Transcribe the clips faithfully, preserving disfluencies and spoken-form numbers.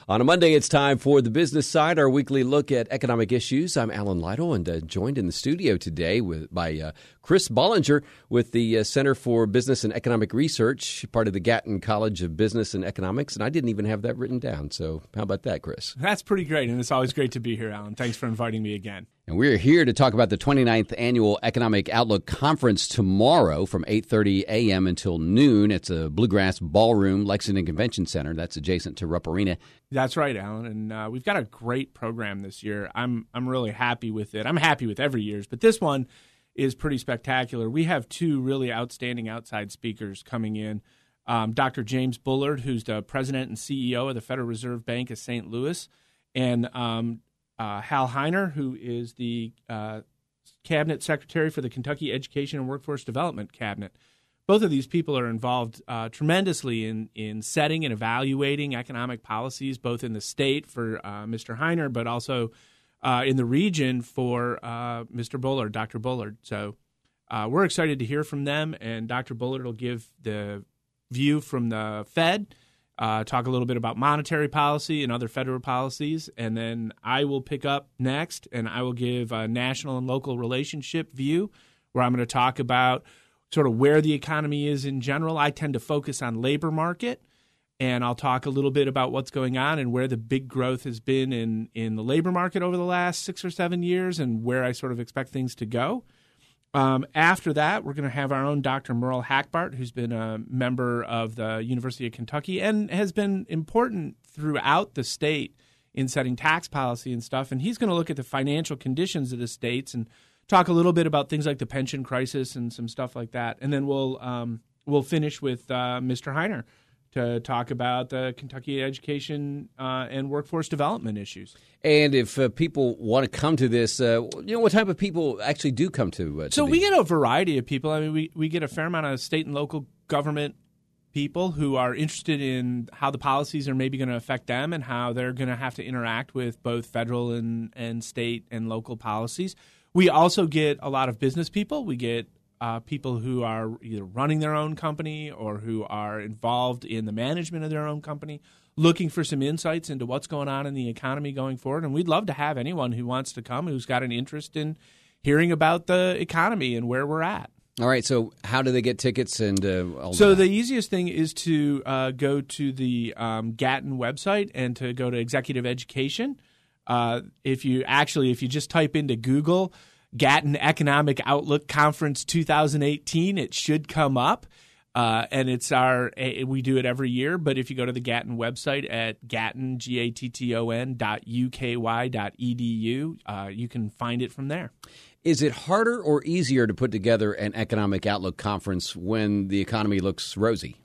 On a Monday, it's time for The Business Side, our weekly look at economic issues. I'm Alan Lytle, and uh, joined in the studio today with by uh, Chris Bollinger with the uh, Center for Business and Economic Research, part of the Gatton College of Business and Economics. And I didn't even have that written down. So how about that, Chris? That's pretty great, and it's always great to be here, Alan. Thanks for inviting me again. And we're here to talk about the twenty-ninth Annual Economic Outlook Conference tomorrow from eight thirty a.m. until noon. It's a Bluegrass Ballroom, Lexington Convention Center. That's adjacent to Rupp Arena. That's right, Alan. And uh, we've got a great program this year. I'm I'm really happy with it. I'm happy with every year's, but this one is pretty spectacular. We have two really outstanding outside speakers coming in. Um, Doctor James Bullard, who's the president and C E O of the Federal Reserve Bank of Saint Louis, and um, uh, Hal Heiner, who is the uh, cabinet secretary for the Kentucky Education and Workforce Development Cabinet. Both of these people are involved uh, tremendously in, in setting and evaluating economic policies, both in the state for uh, Mister Heiner, but also uh, in the region for uh, Mister Bullard, Doctor Bullard. So uh, we're excited to hear from them, and Doctor Bullard will give the view from the Fed, uh, talk a little bit about monetary policy and other federal policies, and then I will pick up next, and I will give a national and local relationship view, where I'm going to talk about sort of where the economy is in general. I tend to focus on labor market, and I'll talk a little bit about what's going on and where the big growth has been in, in the labor market over the last six or seven years and where I sort of expect things to go. Um, after that, we're going to have our own Doctor Merle Hackbart, who's been a member of the University of Kentucky and has been important throughout the state in setting tax policy and stuff. And he's going to look at the financial conditions of the states and talk a little bit about things like the pension crisis and some stuff like that. And then we'll um, we'll finish with uh, Mister Heiner to talk about the Kentucky education uh, and workforce development issues. And if uh, people want to come to this, uh, you know, what type of people actually do come to, uh, to So these? we get a variety of people. I mean, we, we get a fair amount of state and local government people who are interested in how the policies are maybe going to affect them and how they're going to have to interact with both federal and, and state and local policies. We also get a lot of business people. We get uh, people who are either running their own company or who are involved in the management of their own company, looking for some insights into what's going on in the economy going forward. And we'd love to have anyone who wants to come who's got an interest in hearing about the economy and where we're at. All right, so how do they get tickets? And uh, all So that? the easiest thing is to uh, go to the um, Gatton website and to go to Executive Education. Uh, if you actually, if you just type into Google Gatton Economic Outlook Conference two thousand eighteen, it should come up. Uh, and it's our, we do it every year. But if you go to the Gatton website at gatton, G A T T O N dot U K Y dot E D U, uh, you can find it from there. Is it harder or easier to put together an economic outlook conference when the economy looks rosy?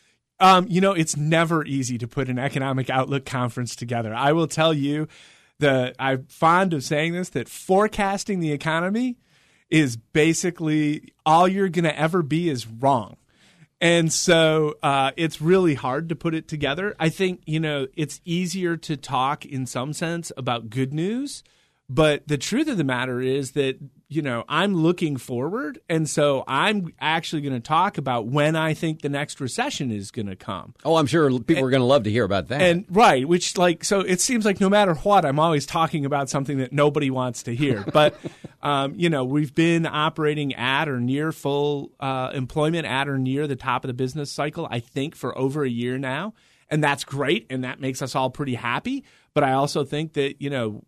Um, you know, it's never easy to put an economic outlook conference together. I will tell you, the I'm fond of saying this, that forecasting the economy is basically all you're going to ever be is wrong. And so uh, it's really hard to put it together. I think, you know, it's easier to talk in some sense about good news. But the truth of the matter is that, you know, I'm looking forward. And so I'm actually going to talk about when I think the next recession is going to come. Oh, I'm sure people and, are going to love to hear about that. And right, which like, so it seems like no matter what, I'm always talking about something that nobody wants to hear. But, um, you know, we've been operating at or near full uh, employment, at or near the top of the business cycle, I think, for over a year now. And that's great. And that makes us all pretty happy. But I also think that, you know,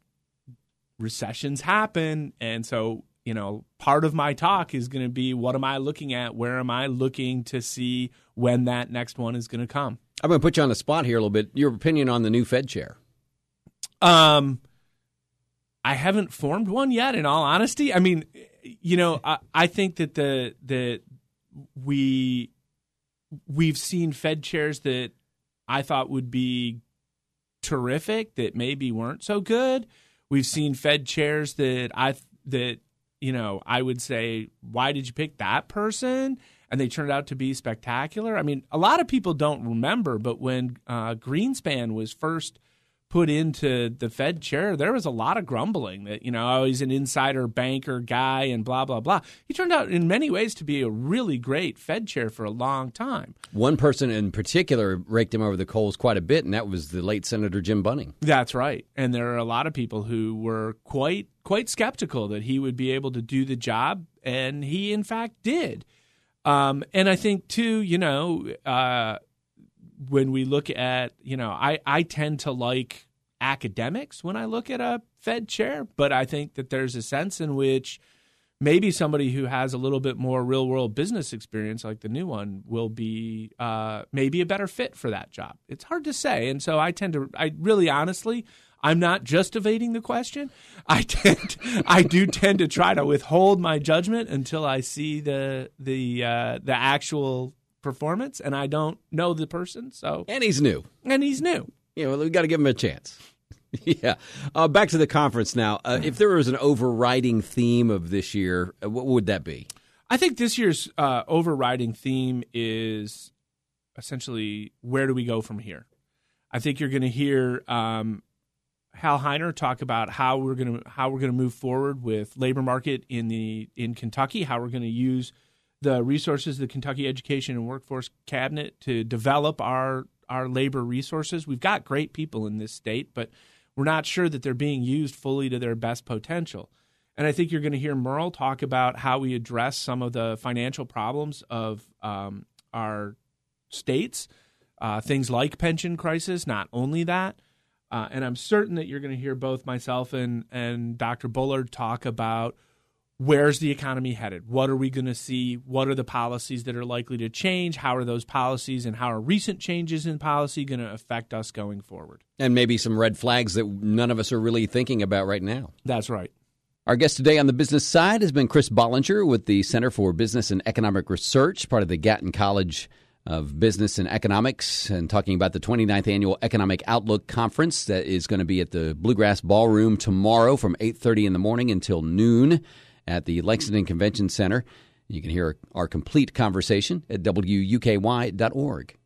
recessions happen, and so, you know, part of my talk is going to be, what am I looking at? Where am I looking to see when that next one is going to come? I'm going to put you on the spot here a little bit. Your opinion on the new Fed chair? Um, I haven't formed one yet, in all honesty. I mean, you know, I, I think that the the we we've seen Fed chairs that I thought would be terrific that maybe weren't so good. We've seen Fed chairs that I that you know I would say, why did you pick that person? And they turned out to be spectacular. I mean, a lot of people don't remember, but when uh, Greenspan was first put into the Fed chair, there was a lot of grumbling that, you know, oh, he's an insider banker guy and blah, blah, blah. He turned out in many ways to be a really great Fed chair for a long time. One person in particular raked him over the coals quite a bit, and that was the late Senator Jim Bunning. That's right. And there are a lot of people who were quite quite skeptical that he would be able to do the job, and he, in fact, did. Um, and I think, too, you know, uh, when we look at, you know, I, I tend to like academics when I look at a Fed chair, but I think that there's a sense in which maybe somebody who has a little bit more real world business experience like the new one will be uh, maybe a better fit for that job. It's hard to say. And so I tend to, I really honestly, I'm not just evading the question. I tend, I do tend to try to withhold my judgment until I see the, the, uh, the actual performance, and I don't know the person. So and he's new, and he's new. You know, we got to give him a chance. yeah. Uh, back to the conference now. Uh, if there was an overriding theme of this year, uh, what would that be? I think this year's uh, overriding theme is essentially where do we go from here. I think you're going to hear um, Hal Heiner talk about how we're going to how we're going to move forward with labor market in the in Kentucky, how we're going to use the resources of the Kentucky Education and Workforce Cabinet to develop our our labor resources. We've got great people in this state, but we're not sure that they're being used fully to their best potential. And I think you're going to hear Merle talk about how we address some of the financial problems of um, our states, uh, things like pension crisis, not only that. Uh, and I'm certain that you're going to hear both myself and, and Doctor Bullard talk about where's the economy headed? What are we going to see? What are the policies that are likely to change? How are those policies and how are recent changes in policy going to affect us going forward? And maybe some red flags that none of us are really thinking about right now. That's right. Our guest today on the business side has been Chris Bollinger with the Center for Business and Economic Research, part of the Gatton College of Business and Economics, and talking about the twenty-ninth Annual Economic Outlook Conference that is going to be at the Bluegrass Ballroom tomorrow from eight thirty in the morning until noon at the Lexington Convention Center. You can hear our complete conversation at W U K Y dot org.